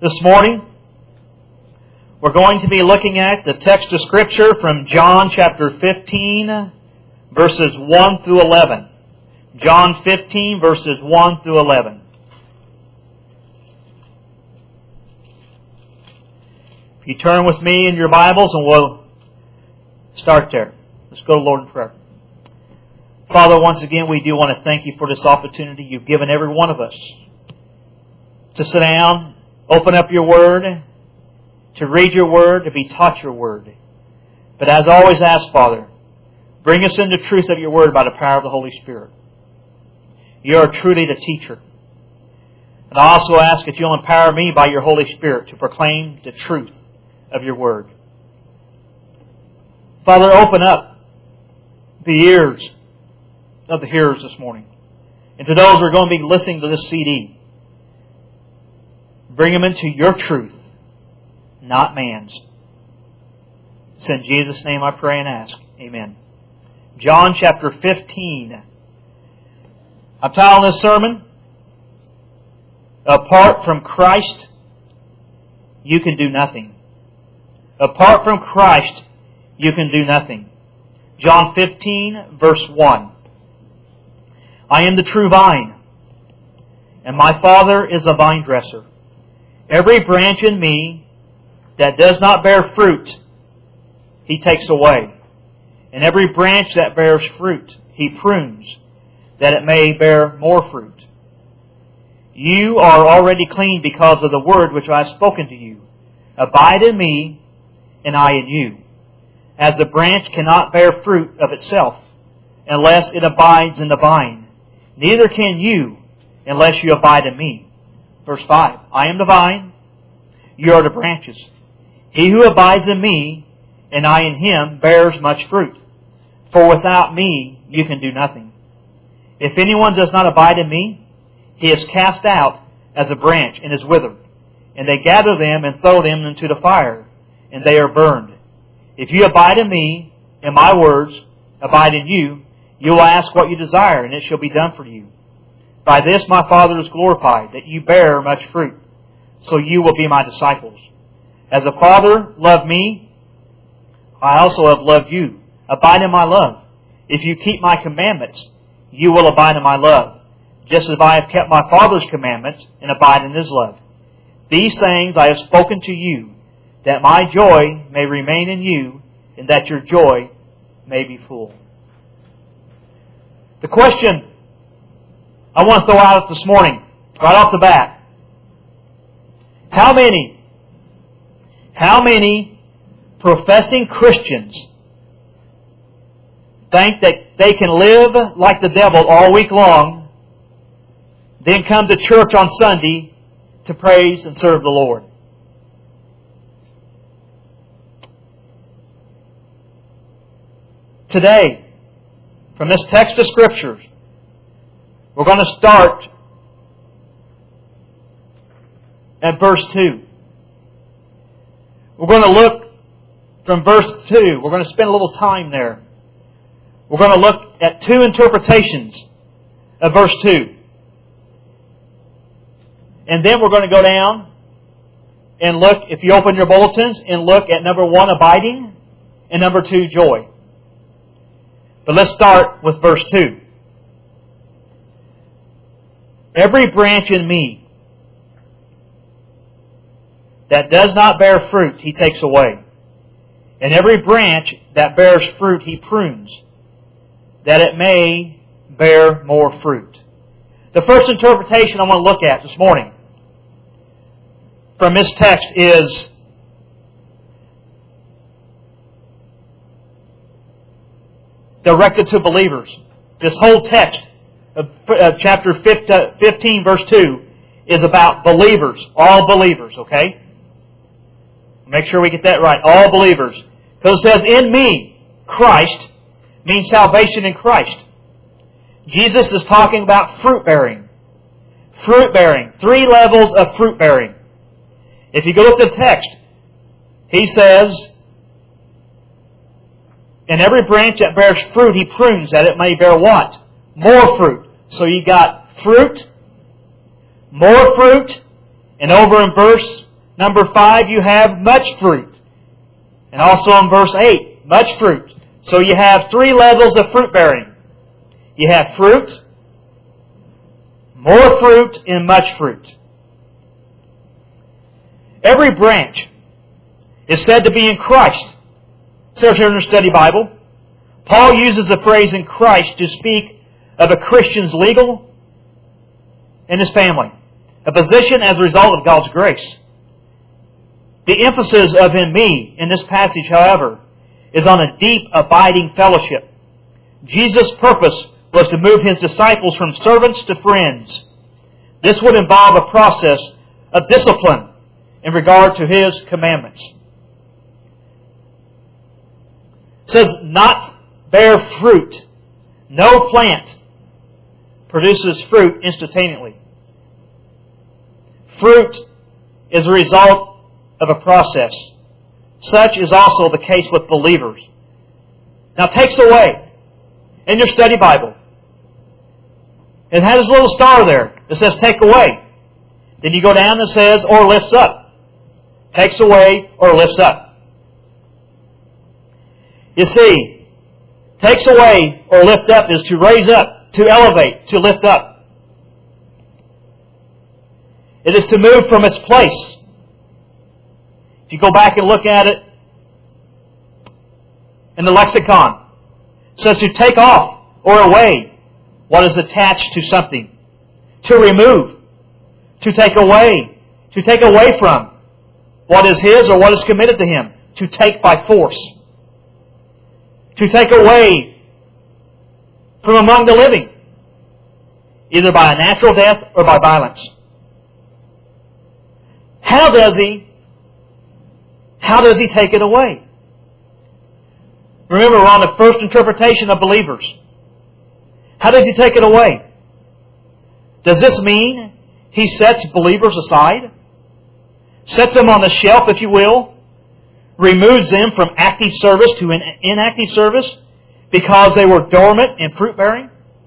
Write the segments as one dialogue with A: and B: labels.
A: This morning, we're going to be looking at the text of Scripture from John chapter 15, verses 1 through 11. John 15, verses 1 through 11. If you turn with me in your Bibles, and we'll start there. Let's go to the Lord in prayer. Father, once again, we do want to thank You for this opportunity You've given every one of us to sit down, open up Your Word, to read Your Word, to be taught Your Word. But as always ask, Father, bring us into truth of Your Word by the power of the Holy Spirit. You are truly the teacher. And I also ask that You'll empower me by Your Holy Spirit to proclaim the truth of Your Word. Father, open up the ears of the hearers this morning. And to those who are going to be listening to this CD, bring them into Your truth, not man's. It's in Jesus' name I pray and ask. Amen. John chapter 15. I'm titling this sermon, Apart from Christ, You can do nothing. Apart from Christ, you can do nothing. John 15, verse 1. I am the true vine, and my Father is the vine dresser. Every branch in me that does not bear fruit, He takes away. And every branch that bears fruit, He prunes, that it may bear more fruit. You are already clean because of the word which I have spoken to you. Abide in me, and I in you. As the branch cannot bear fruit of itself, unless it abides in the vine, neither can you, unless you abide in me. Verse 5, I am the vine, you are the branches. He who abides in me, and I in him, bears much fruit. For without me, you can do nothing. If anyone does not abide in me, he is cast out as a branch and is withered. And they gather them and throw them into the fire, and they are burned. If you abide in me, and my words abide in you, you will ask what you desire, and it shall be done for you. By this my Father is glorified, that you bear much fruit, so you will be my disciples. As the Father loved me, I also have loved you. Abide in my love. If you keep my commandments, you will abide in my love, just as I have kept my Father's commandments and abide in His love. These things I have spoken to you, that my joy may remain in you, and that your joy may be full. The question I want to throw out this morning, right off the bat. How many professing Christians think that they can live like the devil all week long, then come to church on Sunday to praise and serve the Lord? Today, from this text of Scriptures, we're going to start at verse 2. We're going to look from verse 2. We're going to spend a little time there. We're going to look at two interpretations of verse 2. And then we're going to go down and look, if you open your bulletins, and look at number 1, abiding, and number 2, joy. But let's start with verse 2. Every branch in me that does not bear fruit, He takes away. And every branch that bears fruit, He prunes, that it may bear more fruit. The first interpretation I want to look at this morning from this text is directed to believers. This whole text of chapter 15, verse 2, is about believers. All believers, okay? Make sure we get that right. All believers. Because it says, in me, Christ, means salvation in Christ. Jesus is talking about fruit bearing. Fruit bearing. 3 levels of fruit bearing. If you go look at the text, He says, and every branch that bears fruit, He prunes, that it may bear what? More fruit. So you got fruit, more fruit, and over in verse Number 5, you have much fruit. And also in verse 8, much fruit. So you have 3 levels of fruit bearing. You have fruit, more fruit, and much fruit. Every branch is said to be in Christ. It says here in the study Bible, Paul uses the phrase in Christ to speak of a Christian's legal and his family, a position as a result of God's grace. The emphasis of in me in this passage, however, is on a deep, abiding fellowship. Jesus' purpose was to move His disciples from servants to friends. This would involve a process of discipline in regard to His commandments. It says, not bear fruit. No plant produces fruit instantaneously. Fruit is a result of a process. Such is also the case with believers. Now takes away in your study Bible. It has a little star there that says take away. Then you go down and it says or lifts up. Takes away or lifts up. You see, takes away or lift up is to raise up, to elevate, to lift up. It is to move from its place. If you go back and look at it in the lexicon, it says to take off or away what is attached to something. To remove. To take away. To take away from what is his or what is committed to him. To take by force. To take away from among the living. Either by a natural death or by violence. How does he take it away? Remember, we're on the first interpretation of believers. How does He take it away? Does this mean He sets believers aside? Sets them on the shelf, if you will? Removes them from active service to inactive service because they were dormant in fruit bearing?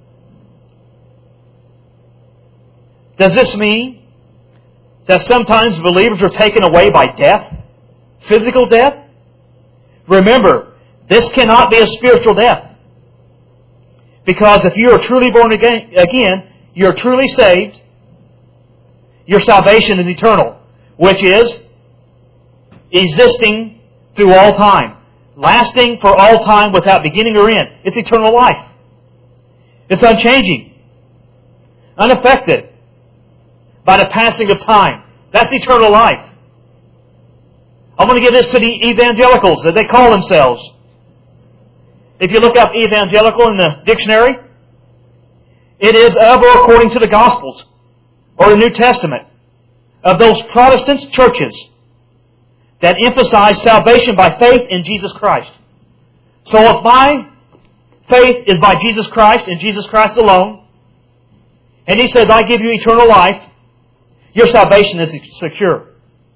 A: Does this mean that sometimes believers are taken away by death? Physical death? Remember, this cannot be a spiritual death. Because if you are truly born again, you are truly saved. Your salvation is eternal, which is existing through all time. Lasting for all time without beginning or end. It's eternal life. It's unchanging. Unaffected by the passing of time. That's eternal life. I'm going to give this to the evangelicals that they call themselves. If you look up evangelical in the dictionary, it is of or according to the Gospels or the New Testament of those Protestant churches that emphasize salvation by faith in Jesus Christ. So if my faith is by Jesus Christ and Jesus Christ alone, and He says, I give you eternal life, your salvation is secure.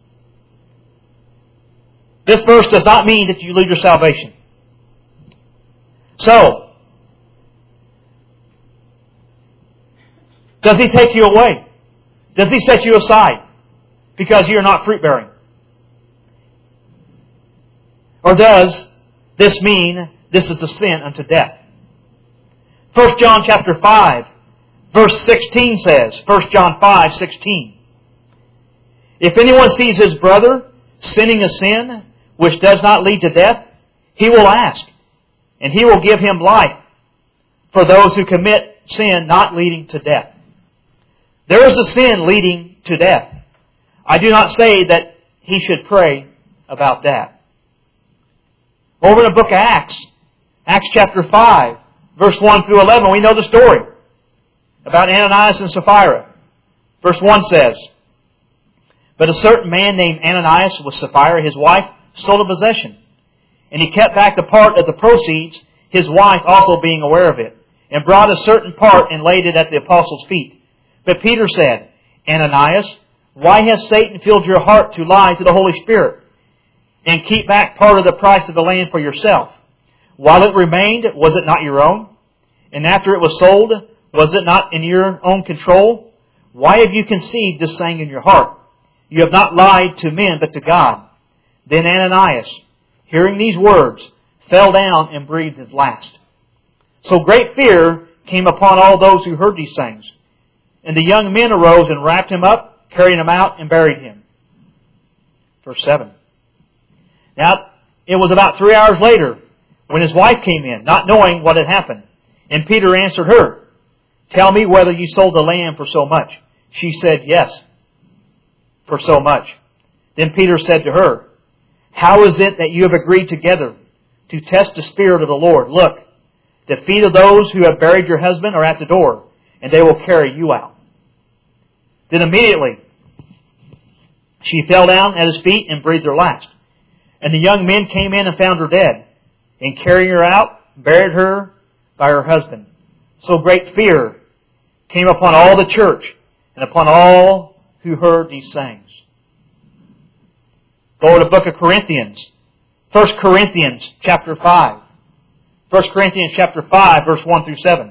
A: This verse does not mean that you lose your salvation. So, does He take you away? Does He set you aside because you're not fruit-bearing? Or does this mean this is the sin unto death? 1 John chapter 5, verse 16 says, 1 John 5:16, if anyone sees his brother sinning a sin which does not lead to death, he will ask, and He will give him life for those who commit sin not leading to death. There is a sin leading to death. I do not say that he should pray about that. Over in the book of Acts, Acts chapter 5, verse 1 through 11, we know the story about Ananias and Sapphira. Verse 1 says, but a certain man named Ananias with Sapphira, his wife, sold a possession. And he kept back the part of the proceeds, his wife also being aware of it, and brought a certain part and laid it at the apostles' feet. But Peter said, Ananias, why has Satan filled your heart to lie to the Holy Spirit and keep back part of the price of the land for yourself? While it remained, was it not your own? And after it was sold, was it not in your own control? Why have you conceived this saying in your heart? You have not lied to men, but to God." Then Ananias, hearing these words, fell down and breathed his last. So great fear came upon all those who heard these things. And the young men arose and wrapped him up, carried him out, and buried him. Verse 7. Now, it was about 3 hours later when his wife came in, not knowing what had happened. And Peter answered her, "Tell me whether you sold the land for so much." She said, "Yes, for so much." Then Peter said to her, "How is it that you have agreed together to test the Spirit of the Lord? Look, the feet of those who have buried your husband are at the door, and they will carry you out." Then immediately she fell down at his feet and breathed her last. And the young men came in and found her dead, and carrying her out, buried her by her husband. So great fear came upon all the church and upon all who heard these things. Go to the book of Corinthians. 1 Corinthians chapter 5. 1 Corinthians chapter 5, verse 1 through 7.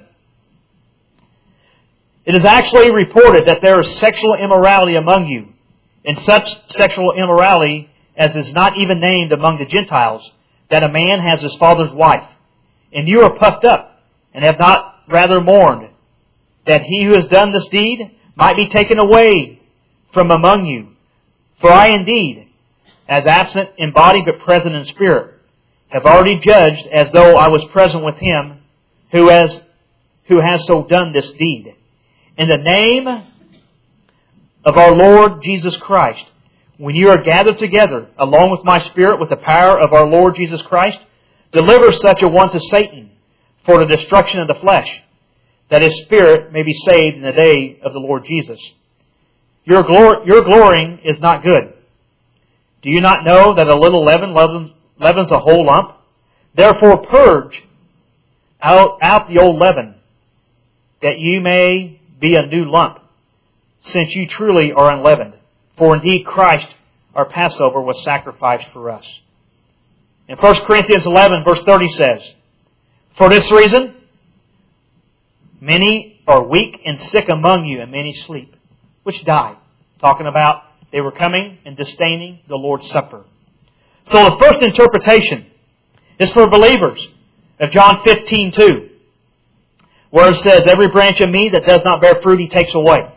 A: It is actually reported that there is sexual immorality among you, and such sexual immorality as is not even named among the Gentiles, that a man has his father's wife. And you are puffed up, and have not rather mourned, that he who has done this deed might be taken away from among you. For I indeed, as absent in body but present in spirit, have already judged as though I was present with him who has so done this deed. In the name of our Lord Jesus Christ, when you are gathered together, along with my spirit, with the power of our Lord Jesus Christ, deliver such a one to Satan for the destruction of the flesh, that his spirit may be saved in the day of the Lord Jesus. Your glorying is not good. Do you not know that a little leaven leavens a whole lump? Therefore purge out the old leaven, that you may be a new lump, since you truly are unleavened. For indeed Christ, our Passover, was sacrificed for us. In 1 Corinthians 11, verse 30 says, "For this reason, many are weak and sick among you, and many sleep," which died. Talking about they were coming and disdaining the Lord's Supper. So the first interpretation is for believers of John 15:2, where it says, "Every branch of me that does not bear fruit, He takes away."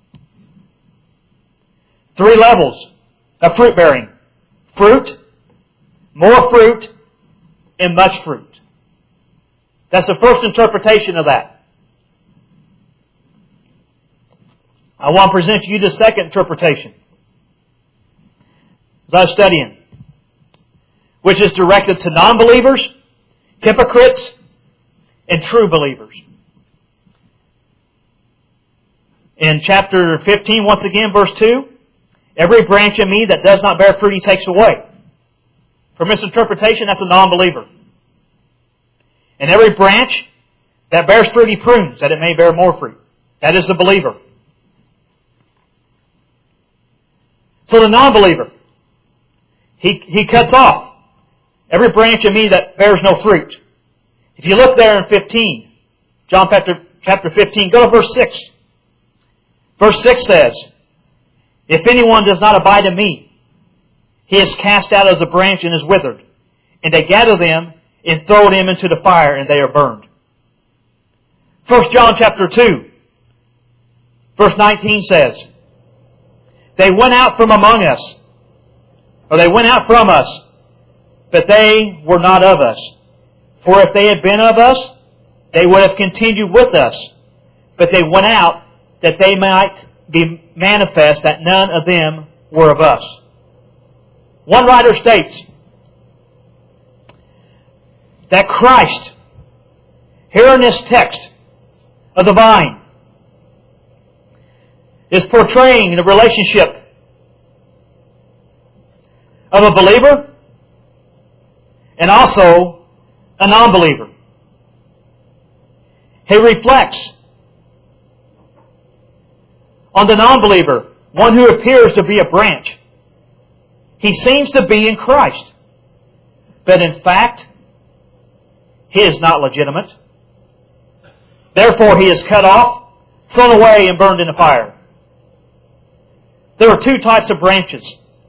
A: 3 levels of fruit bearing: fruit, more fruit, and much fruit. That's the first interpretation of that. I want to present to you the second interpretation, as I was studying, which is directed to non-believers, hypocrites, and true believers. In chapter 15, once again, verse 2, "Every branch in me that does not bear fruit, He takes away." For misinterpretation, that's a non-believer. And every branch that bears fruit, He prunes, that it may bear more fruit. That is the believer. So the non-believer, he cuts off every branch in me that bears no fruit. If you look there in 15, John chapter 15, go to verse 6. Verse 6 says, "If anyone does not abide in me, he is cast out as a branch and is withered. And they gather them and throw them into the fire, and they are burned." 1 John chapter 2, verse 19 says, "They went out from among us," or they went out from us, "but they were not of us. For if they had been of us, they would have continued with us. But they went out that they might be manifest that none of them were of us." One writer states that Christ, here in this text of the vine, is portraying the relationship of a believer and also a non-believer. He reflects on the non-believer, one who appears to be a branch. He seems to be in Christ, but in fact, he is not legitimate. Therefore, he is cut off, thrown away, and burned in the fire. There are two types of branches.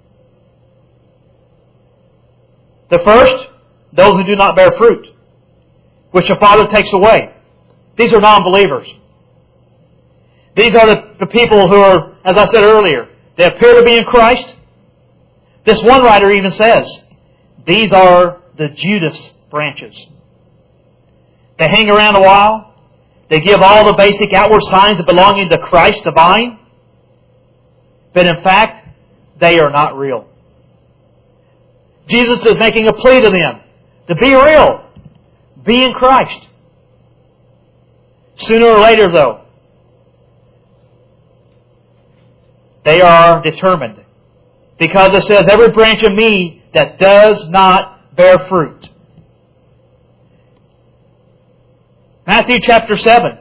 A: The first, those who do not bear fruit, which the Father takes away. These are non-believers. These are the people who are, as I said earlier, they appear to be in Christ. This one writer even says, these are the Judas branches. They hang around a while. They give all the basic outward signs of belonging to Christ, the vine. But in fact, they are not real. Jesus is making a plea to them to be real. Be in Christ. Sooner or later, though, they are determined. Because it says, every branch of me that does not bear fruit. Matthew chapter 7,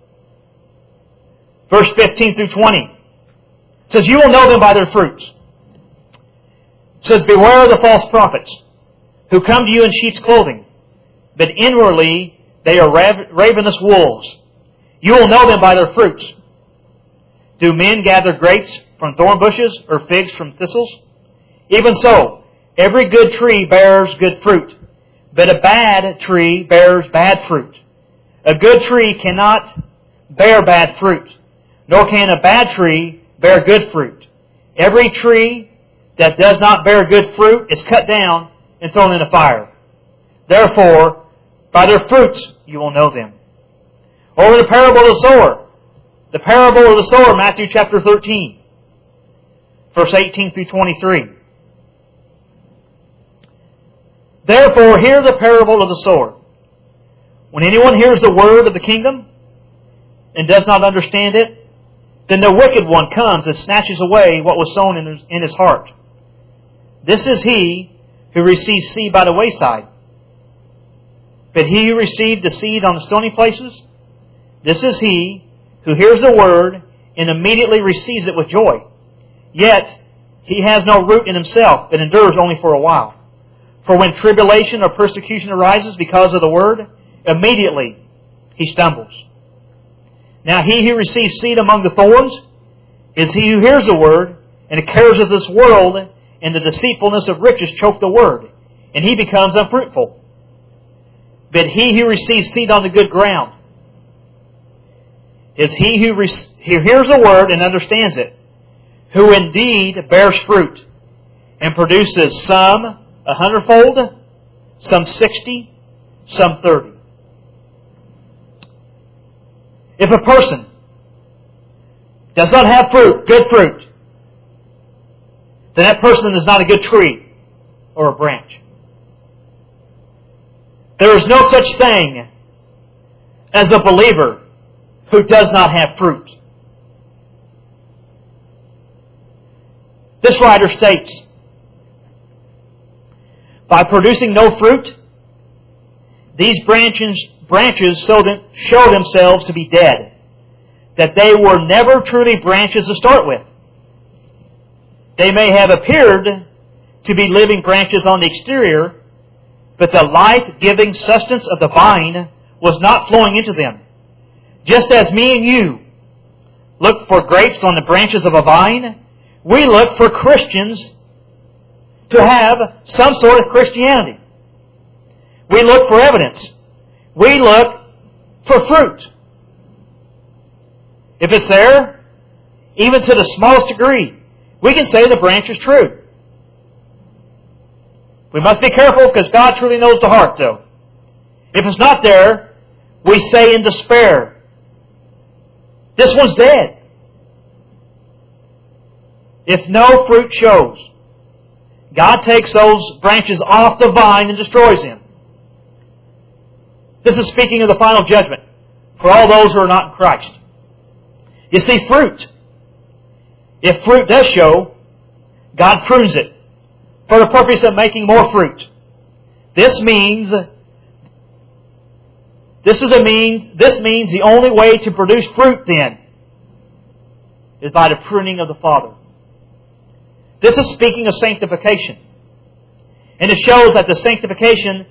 A: verse 15 through 20. It says, you will know them by their fruits. It says, beware of the false prophets who come to you in sheep's clothing, but inwardly they are ravenous wolves. You will know them by their fruits. Do men gather grapes from thorn bushes or figs from thistles? Even so, every good tree bears good fruit, but a bad tree bears bad fruit. A good tree cannot bear bad fruit, nor can a bad tree bear good fruit. Every tree that does not bear good fruit is cut down and thrown in a fire. Therefore, by their fruits you will know them. Or the parable of the sower. The parable of the sower, Matthew chapter 13, verse 18 through 23. Therefore, hear the parable of the sower. When anyone hears the word of the kingdom and does not understand it, then the wicked one comes and snatches away what was sown in his heart. This is he who receives seed by the wayside. But he who received the seed on the stony places, this is he who hears the word and immediately receives it with joy. Yet he has no root in himself, but endures only for a while. For when tribulation or persecution arises because of the word, immediately he stumbles. Now he who receives seed among the thorns is he who hears the word, and the cares of this world and the deceitfulness of riches choke the word, and he becomes unfruitful. But he who receives seed on the good ground is he who hears the word and understands it, who indeed bears fruit, and produces some 100-fold, some 60, some 30. If a person does not have fruit, good fruit, then that person is not a good tree or a branch. There is no such thing as a believer who does not have fruit. This writer states, by producing no fruit, these branches show themselves to be dead, that they were never truly branches to start with. They may have appeared to be living branches on the exterior, but the life-giving substance of the vine was not flowing into them. Just as me and you look for grapes on the branches of a vine, we look for Christians to have some sort of Christianity. We look for evidence. We look for fruit. If it's there, even to the smallest degree, we can say the branch is true. We must be careful because God truly knows the heart, though. If it's not there, we say in despair, this one's dead. If no fruit shows, God takes those branches off the vine and destroys them. This is speaking of the final judgment for all those who are not in Christ. You see, fruit. If fruit does show, God prunes it for the purpose of making more fruit. This means the only way to produce fruit then is by the pruning of the Father. This is speaking of sanctification. And it shows that the sanctification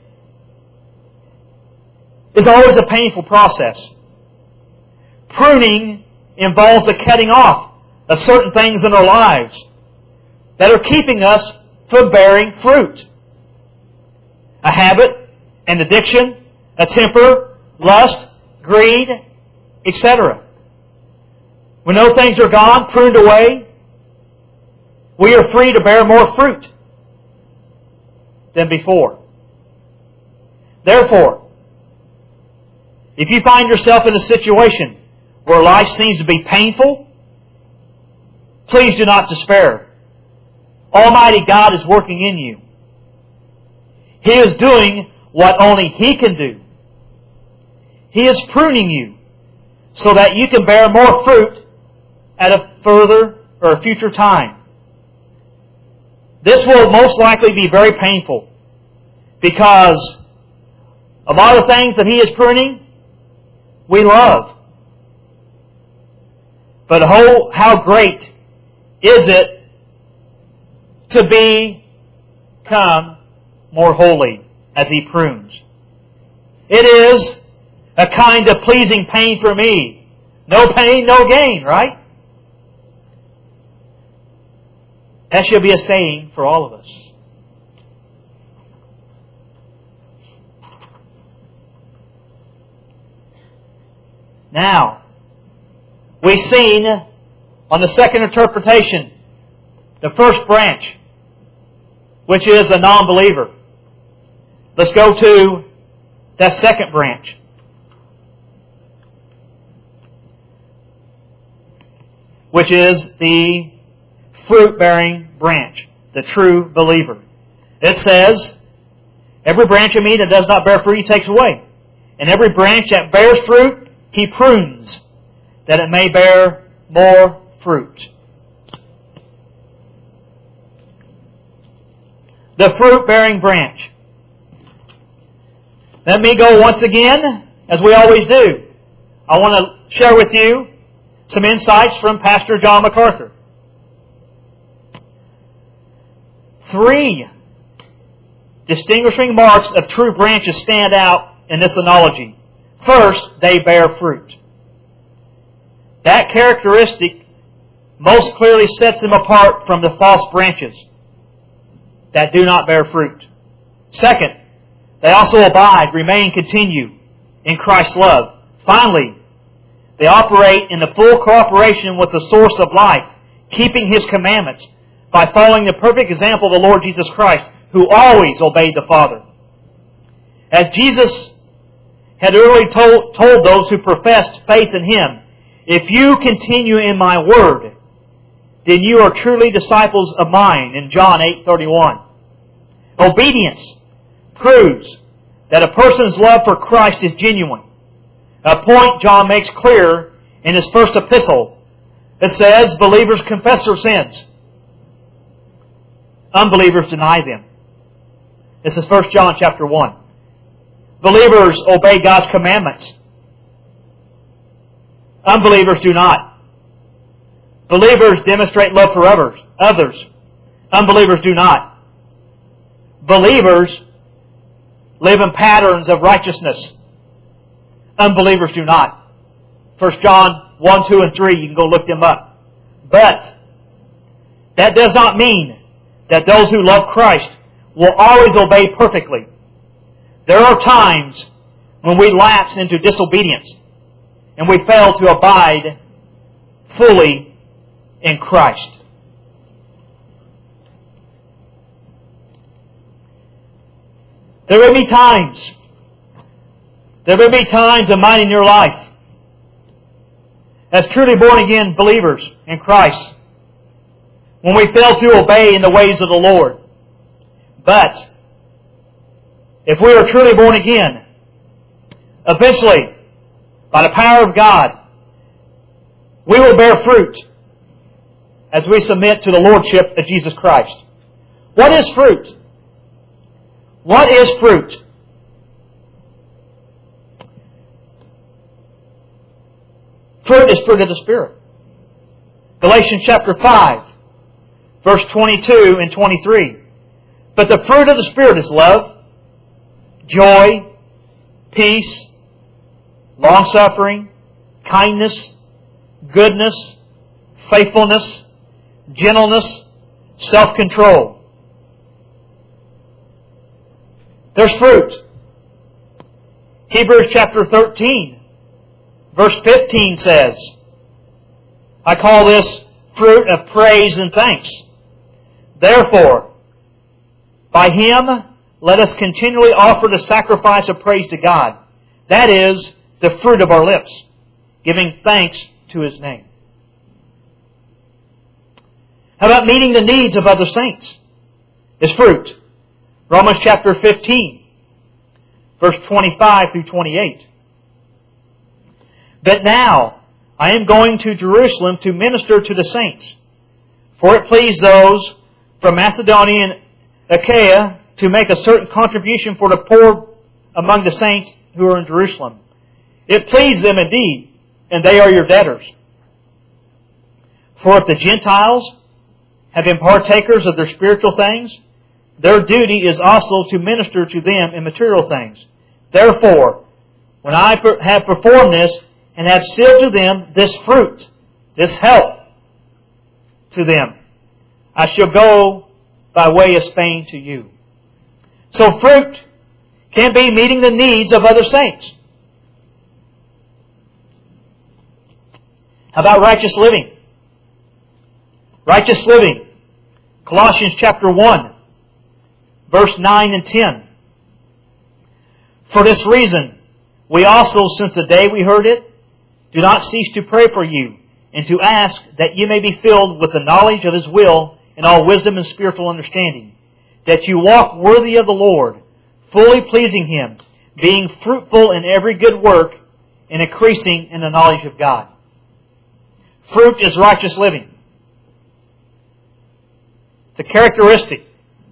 A: is always a painful process. Pruning involves the cutting off of certain things in our lives that are keeping us from bearing fruit. A habit, an addiction, a temper, lust, greed, etc. When those things are gone, pruned away, we are free to bear more fruit than before. Therefore, if you find yourself in a situation where life seems to be painful, please do not despair. Almighty God is working in you. He is doing what only He can do. He is pruning you so that you can bear more fruit at a further or a future time. This will most likely be very painful because of all the things that He is pruning, we love. But how great is it to become more holy as He prunes. It is a kind of pleasing pain for me. No pain, no gain, right? That should be a saying for all of us. Now, we've seen on the second interpretation, the first branch, which is a non-believer. Let's go to that second branch. Which is the fruit-bearing branch, the true believer. It says, every branch of me that does not bear fruit, He takes away. And every branch that bears fruit, He prunes, that it may bear more fruit. The fruit-bearing branch. Let me go once again, as we always do. I want to share with you some insights from Pastor John MacArthur. 3 distinguishing marks of true branches stand out in this analogy. First, they bear fruit. That characteristic most clearly sets them apart from the false branches that do not bear fruit. Second, they also abide, remain, continue in Christ's love. Finally, they operate in the full cooperation with the source of life, keeping His commandments by following the perfect example of the Lord Jesus Christ, who always obeyed the Father. As Jesus had earlier told those who professed faith in Him, if you continue in my word, then you are truly disciples of mine, in John 8:31. Obedience proves that a person's love for Christ is genuine. A point John makes clear in his first epistle. It says, believers confess their sins. Unbelievers deny them. This is 1 John chapter 1. Believers obey God's commandments. Unbelievers do not. Believers demonstrate love for others. Unbelievers do not. Believers live in patterns of righteousness. Unbelievers do not. 1 John 1, 2, and 3, you can go look them up. But that does not mean that those who love Christ will always obey perfectly. There are times when we lapse into disobedience and we fail to abide fully in Christ. There will be times of mine in your life as truly born again believers in Christ when we fail to obey in the ways of the Lord. But if we are truly born again, eventually, by the power of God, we will bear fruit as we submit to the Lordship of Jesus Christ. What is fruit? What is fruit? Fruit is fruit of the Spirit. Galatians chapter 5, verse 22 and 23. But the fruit of the Spirit is love, joy, peace, long-suffering, kindness, goodness, faithfulness, gentleness, self-control. There's fruit. Hebrews chapter 13, verse 15 says, I call this fruit of praise and thanks. Therefore, by Him, let us continually offer the sacrifice of praise to God. That is the fruit of our lips, giving thanks to His name. How about meeting the needs of other saints? It's fruit. Romans chapter 15, verse 25 through 28. But now I am going to Jerusalem to minister to the saints, for it pleased those from Macedonia and Achaia to make a certain contribution for the poor among the saints who are in Jerusalem. It pleased them indeed, and they are your debtors. For if the Gentiles have been partakers of their spiritual things, their duty is also to minister to them in material things. Therefore, when I have performed this and have sealed to them this fruit, this help to them, I shall go by way of Spain to you. So fruit can be meeting the needs of other saints. How about righteous living? Righteous living. Colossians chapter 1, verse 9 and 10. For this reason, we also, since the day we heard it, do not cease to pray for you and to ask that you may be filled with the knowledge of His will in all wisdom and spiritual understanding, that you walk worthy of the Lord, fully pleasing Him, being fruitful in every good work and increasing in the knowledge of God. Fruit is righteous living. It's a characteristic.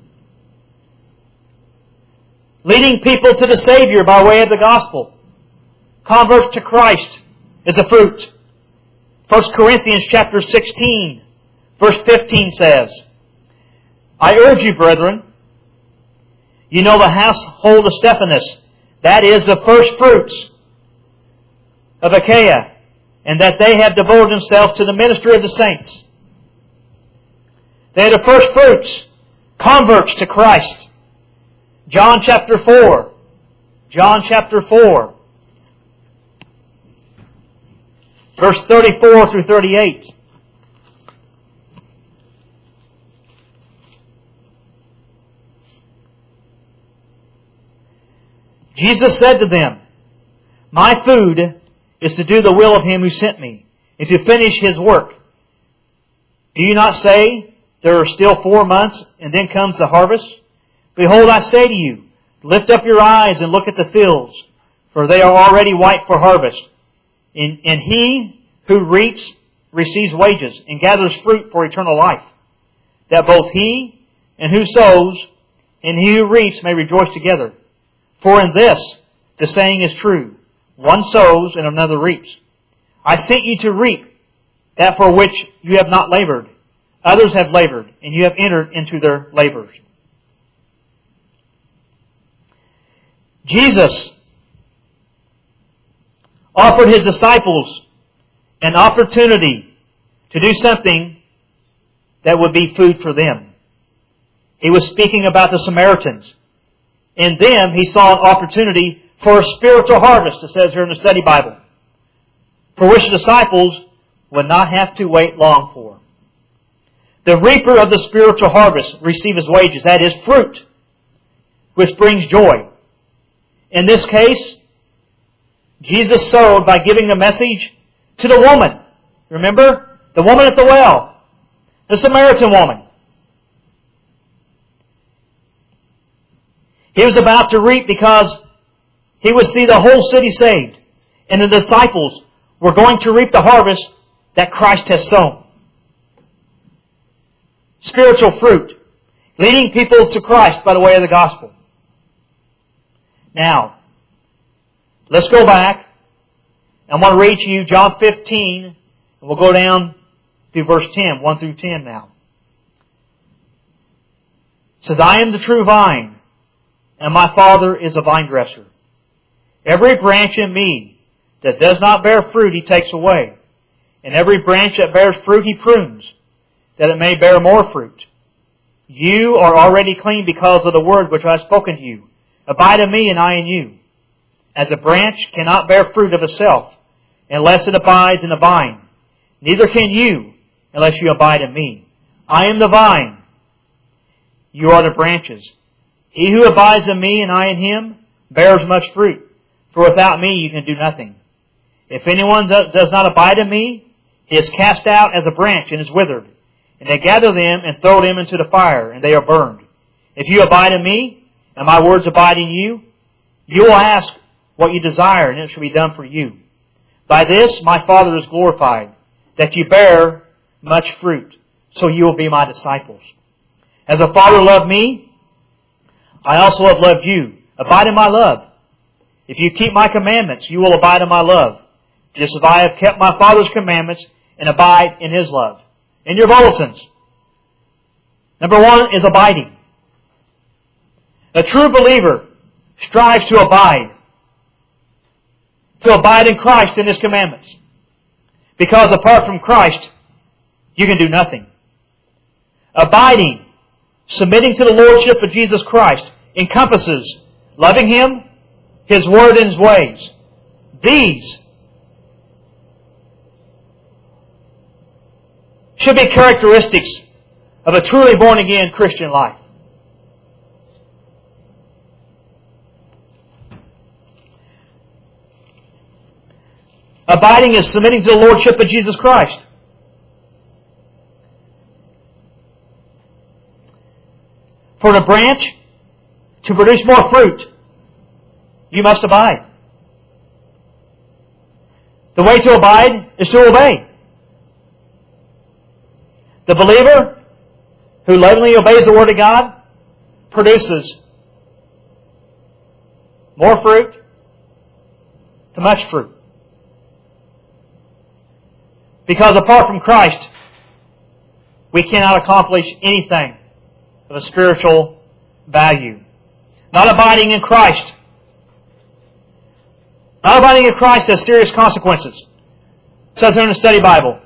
A: Leading people to the Savior by way of the gospel. Converts to Christ is a fruit. 1 Corinthians chapter 16, verse 15 says, I urge you, brethren, you know the household of Stephanas, that is the first fruits of Achaia, and that they have devoted themselves to the ministry of the saints. They are the first fruits, converts to Christ. John chapter 4. John chapter 4. Verse 34 through 38. Jesus said to them, my food is to do the will of Him who sent me, and to finish His work. Do you not say, there are still 4 months, and then comes the harvest? Behold, I say to you, lift up your eyes and look at the fields, for they are already white for harvest. And he who reaps receives wages, and gathers fruit for eternal life, that both he and who sows and he who reaps may rejoice together. For in this the saying is true, one sows and another reaps. I sent you to reap that for which you have not labored. Others have labored, and you have entered into their labors. Jesus offered His disciples an opportunity to do something that would be food for them. He was speaking about the Samaritans. In them, He saw an opportunity for a spiritual harvest, it says here in the study Bible, for which the disciples would not have to wait long for. The reaper of the spiritual harvest receives his wages, that is fruit, which brings joy. In this case, Jesus sowed by giving the message to the woman. Remember? The woman at the well. The Samaritan woman. He was about to reap because he would see the whole city saved. And the disciples were going to reap the harvest that Christ has sown. Spiritual fruit. Leading people to Christ by the way of the gospel. Now, let's go back. I want to read to you John 15, and we'll go down to verse 10, 1 through 10 now. It says, I am the true vine, and my Father is a vine dresser. Every branch in me that does not bear fruit, He takes away. And every branch that bears fruit He prunes, that it may bear more fruit. You are already clean because of the word which I have spoken to you. Abide in me, and I in you. As a branch cannot bear fruit of itself, unless it abides in the vine, neither can you, unless you abide in me. I am the vine. You are the branches. He who abides in me, and I in him, bears much fruit. For without me you can do nothing. If anyone does not abide in me, he is cast out as a branch and is withered. And they gather them and throw them into the fire, and they are burned. If you abide in me, and my words abide in you, you will ask what you desire, and it shall be done for you. By this my Father is glorified, that you bear much fruit, so you will be my disciples. As the Father loved me, I also have loved you. Abide in my love. If you keep my commandments, you will abide in my love, just as I have kept my Father's commandments and abide in His love. In your bulletins, number 1 is abiding. A true believer strives to abide in Christ and His commandments. Because apart from Christ, you can do nothing. Abiding, submitting to the Lordship of Jesus Christ, encompasses loving Him, His Word, and His ways. These should be characteristics of a truly born-again Christian life. Abiding is submitting to the Lordship of Jesus Christ. For the branch to produce more fruit, you must abide. The way to abide is to obey. The believer who lovingly obeys the Word of God produces more fruit to much fruit. Because apart from Christ, we cannot accomplish anything of a spiritual value. Not abiding in Christ. Not abiding in Christ has serious consequences. It says there in the study Bible.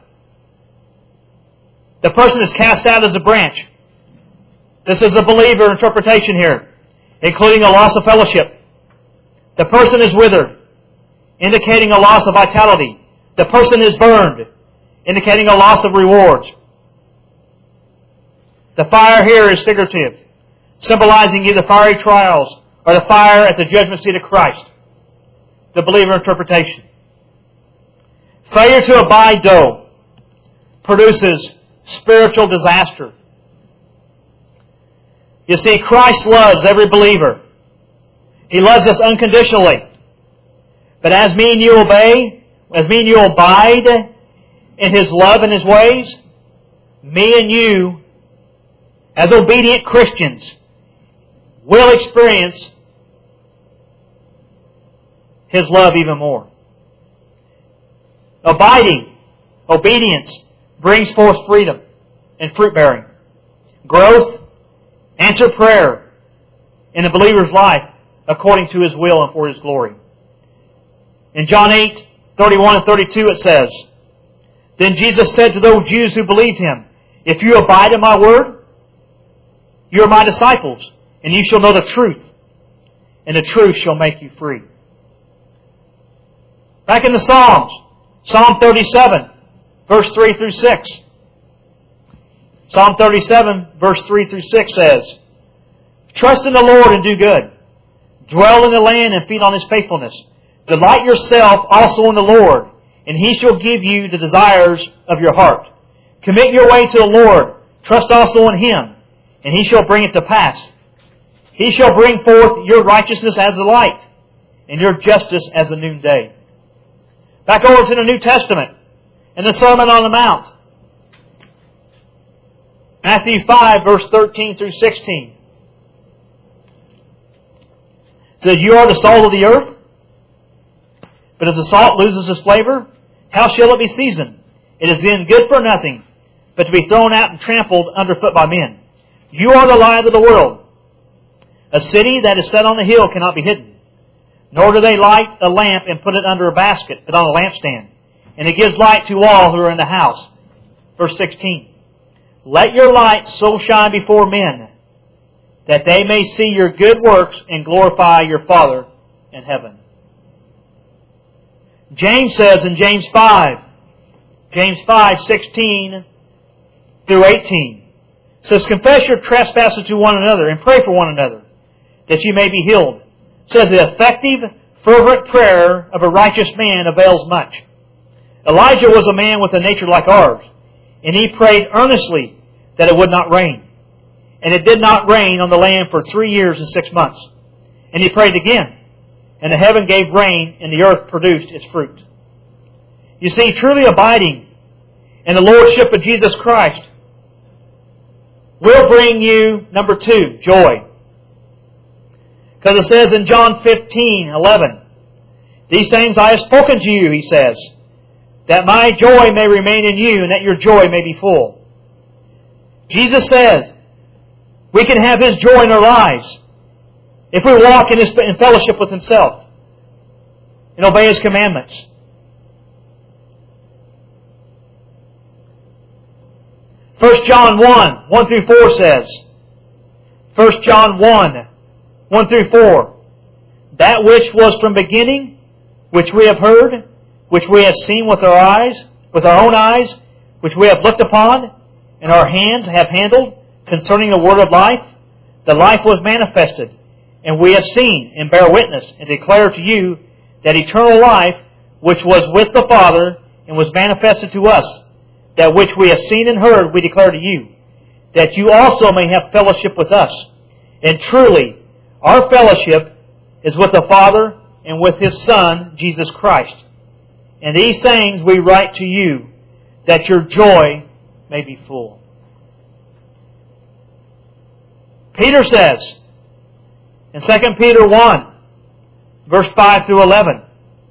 A: The person is cast out as a branch. This is a believer interpretation here, including a loss of fellowship. The person is withered, indicating a loss of vitality. The person is burned, indicating a loss of rewards. The fire here is figurative, symbolizing either fiery trials or the fire at the judgment seat of Christ. The believer interpretation. Failure to abide, though, produces spiritual disaster. You see, Christ loves every believer. He loves us unconditionally. But as me and you obey, as me and you abide in His love and His ways, me and you, as obedient Christians, will experience His love even more. Abiding, obedience, brings forth freedom and fruit-bearing, growth, answered prayer in a believer's life according to His will and for His glory. In John 8:31 and 32 it says, Then Jesus said to those Jews who believed Him, If you abide in my word, you are my disciples, and you shall know the truth, and the truth shall make you free. Back in the Psalms, Psalm 37, verse 3 through 6. Psalm 37, verse 3 through 6 says, Trust in the Lord and do good. Dwell in the land and feed on His faithfulness. Delight yourself also in the Lord, and He shall give you the desires of your heart. Commit your way to the Lord. Trust also in Him, and He shall bring it to pass. He shall bring forth your righteousness as the light, and your justice as the noonday. Back over to the New Testament, in the Sermon on the Mount. Matthew 5, verse 13 through 16. It says, You are the salt of the earth, but if the salt loses its flavor, how shall it be seasoned? It is then good for nothing, but to be thrown out and trampled underfoot by men. You are the light of the world. A city that is set on a hill cannot be hidden. Nor do they light a lamp and put it under a basket, but on a lampstand, and it gives light to all who are in the house. Verse 16. Let your light so shine before men, that they may see your good works and glorify your Father in heaven. James says in James 5:16 through 18, says, confess your trespasses to one another and pray for one another, that you may be healed. It says, the effective, fervent prayer of a righteous man avails much. Elijah was a man with a nature like ours, and he prayed earnestly that it would not rain. And it did not rain on the land for 3 years and 6 months. And he prayed again, and the heaven gave rain, and the earth produced its fruit. You see, truly abiding in the Lordship of Jesus Christ will bring you, number 2, joy. Because it says in John 15:11, these things I have spoken to you, he says, that my joy may remain in you, and that your joy may be full. Jesus says we can have His joy in our lives if we walk in fellowship with Himself and obey His commandments. 1 John 1 through 4 says, 1 John 1 through 4, that which was from beginning, which we have heard, which we have seen with our own eyes, which we have looked upon, and our hands have handled, concerning the word of life. The life was manifested, and we have seen, and bear witness, and declare to you that eternal life, which was with the Father, and was manifested to us, that which we have seen and heard, we declare to you, that you also may have fellowship with us. And truly, our fellowship is with the Father and with His Son, Jesus Christ. And these things we write to you, that your joy may be full. Peter says in 2 Peter 1, verse 5 through 11,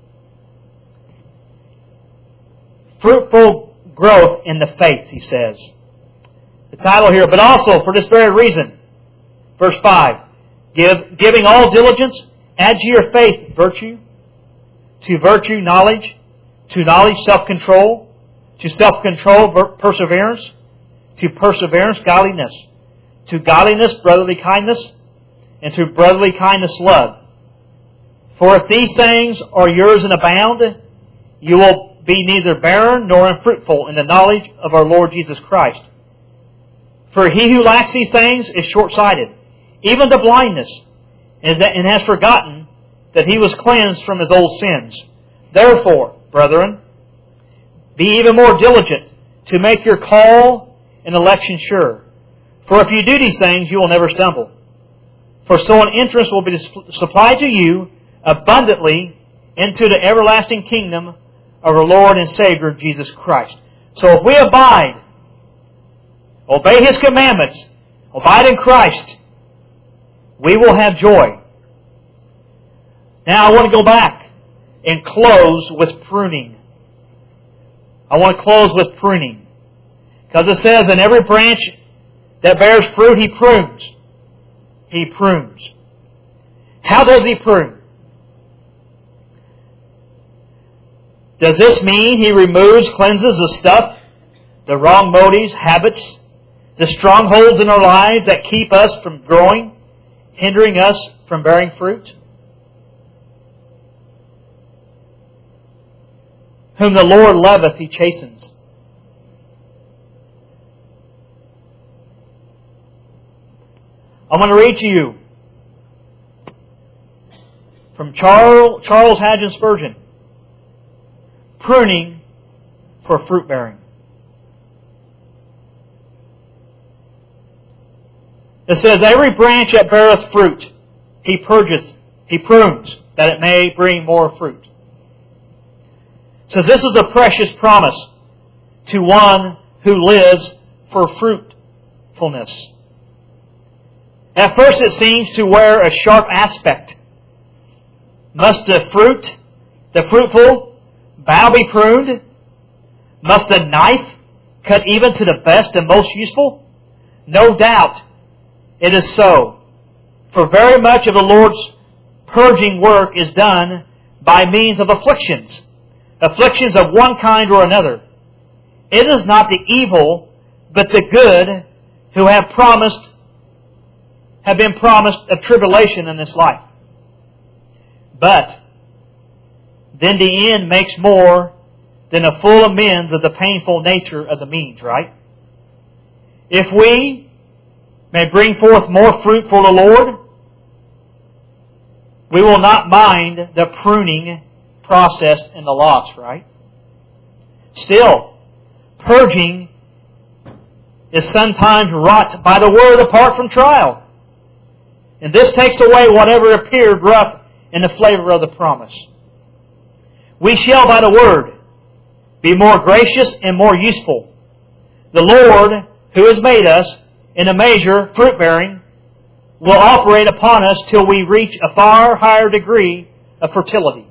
A: fruitful growth in the faith, he says. The title here, but also for this very reason, verse 5, giving all diligence, add to your faith virtue, to virtue knowledge, to knowledge self-control, to self-control perseverance, to perseverance godliness, to godliness brotherly kindness, and to brotherly kindness love. For if these things are yours and abound, you will be neither barren nor unfruitful in the knowledge of our Lord Jesus Christ. For he who lacks these things is short-sighted, even to blindness, and has forgotten that he was cleansed from his old sins. Therefore, brethren, be even more diligent to make your call and election sure. For if you do these things, you will never stumble. For so an entrance will be supplied to you abundantly into the everlasting kingdom of our Lord and Savior, Jesus Christ. So if we abide, obey His commandments, abide in Christ, we will have joy. Now I want to go back and close with pruning. I want to close with pruning. Because it says, in every branch that bears fruit, He prunes. He prunes. How does He prune? Does this mean He removes, cleanses the stuff, the wrong motives, habits, the strongholds in our lives that keep us from growing, hindering us from bearing fruit? Whom the Lord loveth, He chastens. I'm going to read to you from Charles Haddon Spurgeon, Pruning for Fruit Bearing. It says, every branch that beareth fruit, He purges, He prunes, that it may bring more fruit. So this is a precious promise to one who lives for fruitfulness. At first it seems to wear a sharp aspect. Must the fruitful bough be pruned? Must the knife cut even to the best and most useful? No doubt it is so. For very much of the Lord's purging work is done by means of afflictions. afflictions of one kind or another. It is not the evil, but the good who have been promised a tribulation in this life. But then the end makes more than a full amends of the painful nature of the means, right? If we may bring forth more fruit for the Lord, we will not mind the pruning process in the loss, right? Still, purging is sometimes wrought by the Word apart from trial. And this takes away whatever appeared rough in the flavor of the promise. We shall by the Word be more gracious and more useful. The Lord, who has made us, in a measure fruit-bearing, will operate upon us till we reach a far higher degree of fertility.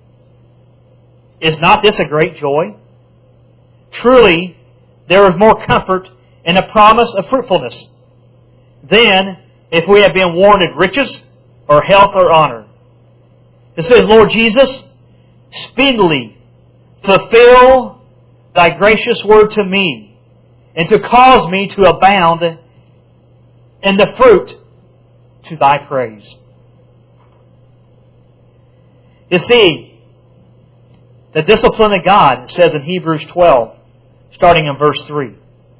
A: Is not this a great joy? Truly, there is more comfort in the promise of fruitfulness than if we have been warranted riches or health or honor. It says, Lord Jesus, speedily fulfill Thy gracious word to me, and to cause me to abound in the fruit to Thy praise. You see, the discipline of God, it says in Hebrews 12, starting in verse 3.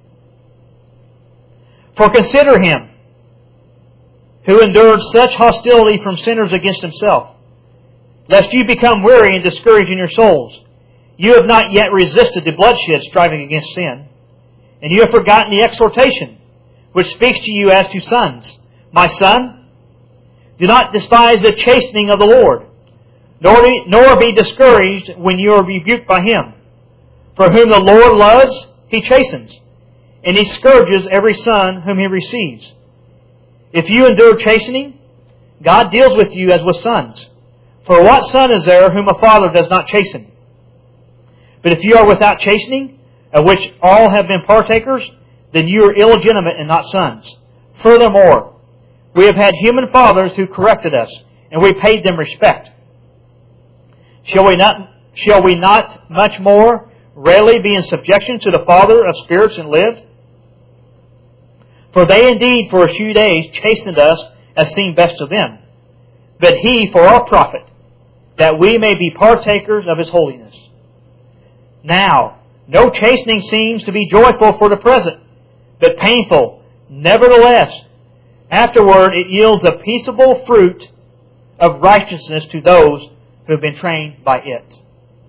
A: For consider Him who endured such hostility from sinners against Himself, lest you become weary and discouraged in your souls. You have not yet resisted the bloodshed striving against sin, and you have forgotten the exhortation which speaks to you as to sons. My son, do not despise the chastening of the Lord, nor be discouraged when you are rebuked by Him. For whom the Lord loves, He chastens, and He scourges every son whom He receives. If you endure chastening, God deals with you as with sons. For what son is there whom a father does not chasten? But if you are without chastening, of which all have been partakers, then you are illegitimate and not sons. Furthermore, we have had human fathers who corrected us, and we paid them respect. Shall we not much more readily be in subjection to the Father of spirits and live? For they indeed for a few days chastened us as seemed best to them, but He for our profit, that we may be partakers of His holiness. Now, no chastening seems to be joyful for the present, but painful. Nevertheless, afterward it yields a peaceable fruit of righteousness to those who have been trained by it.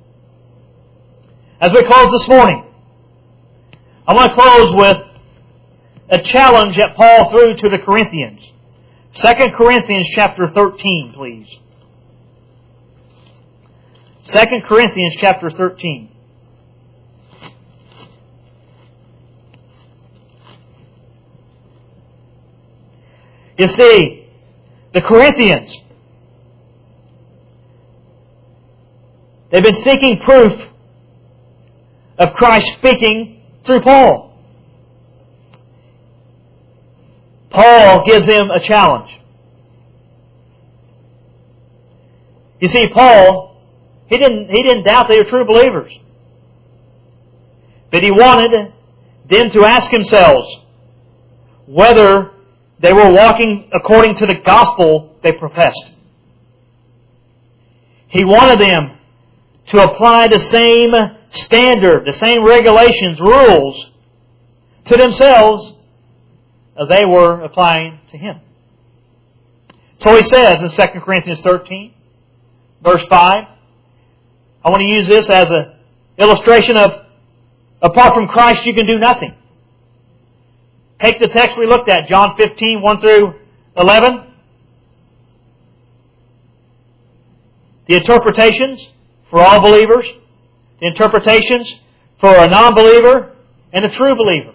A: As we close this morning, I want to close with a challenge that Paul threw to the Corinthians. 2 Corinthians chapter 13, please. 2 Corinthians chapter 13. You see, the Corinthians, they've been seeking proof of Christ speaking through Paul. Paul gives them a challenge. You see, Paul, he didn't doubt they were true believers. But he wanted them to ask themselves whether they were walking according to the gospel they professed. He wanted them to apply the same standard, the same regulations, rules to themselves as they were applying to Him. So he says in 2 Corinthians 13, verse 5, I want to use this as an illustration of apart from Christ you can do nothing. Take the text we looked at, John 15, 1 through 11. The interpretations for all believers. The interpretations for a non-believer and a true believer.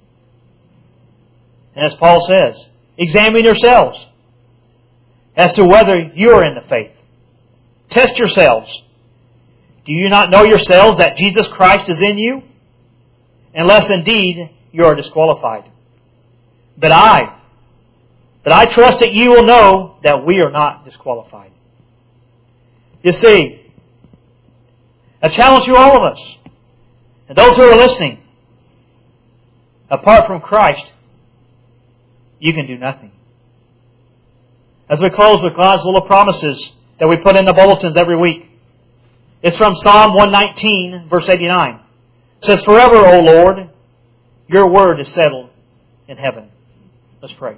A: And as Paul says, examine yourselves as to whether you are in the faith. Test yourselves. Do you not know yourselves that Jesus Christ is in you? Unless indeed you are disqualified. But I trust that you will know that we are not disqualified. You see, A challenge to all of us. And those who are listening, apart from Christ, you can do nothing. As we close with God's little promises that we put in the bulletins every week. It's from Psalm 119, verse 89. It says, "Forever, O Lord, your word is settled in heaven." Let's pray.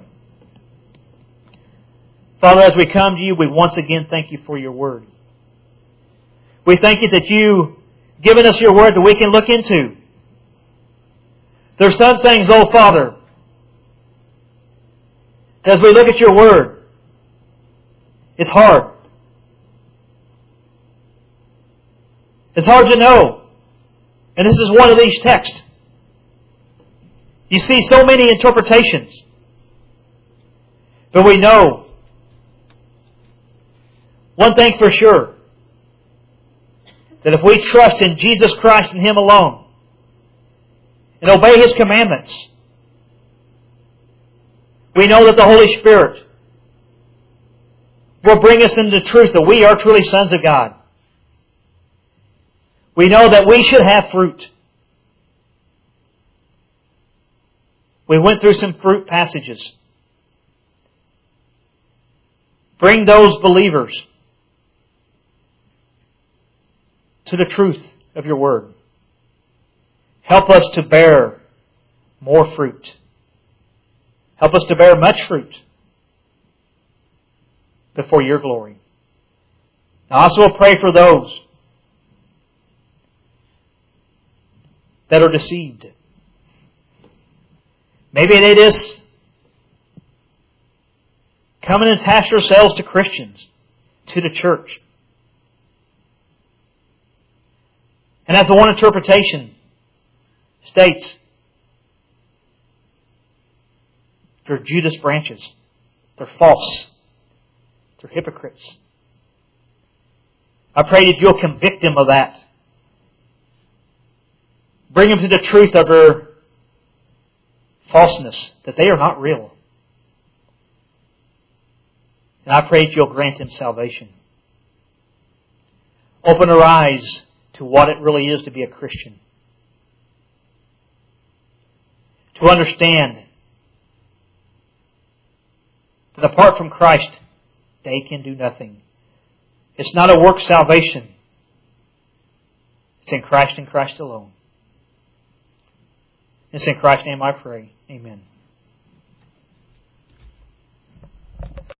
A: Father, as we come to you, we once again thank you for your word. We thank you that you've given us your word that we can look into. There's some things, oh Father, as we look at your word, it's hard. It's hard to know. And this is one of these texts. You see so many interpretations. But we know one thing for sure. That if we trust in Jesus Christ and Him alone and obey His commandments, we know that the Holy Spirit will bring us into the truth that we are truly sons of God. We know that we should have fruit. We went through some fruit passages. Bring those believers to the truth of your word. Help us to bear more fruit. Help us to bear much fruit before your glory. I also pray for those that are deceived. Maybe they just come and attach themselves to Christians, to the church. And as the one interpretation states, they're Judas branches. They're false. They're hypocrites. I pray that you'll convict them of that. Bring them to the truth of their falseness, that they are not real. And I pray that you'll grant them salvation. Open their eyes to what it really is to be a Christian. To understand that apart from Christ, they can do nothing. It's not a work salvation. It's in Christ and Christ alone. It's in Christ's name I pray. Amen.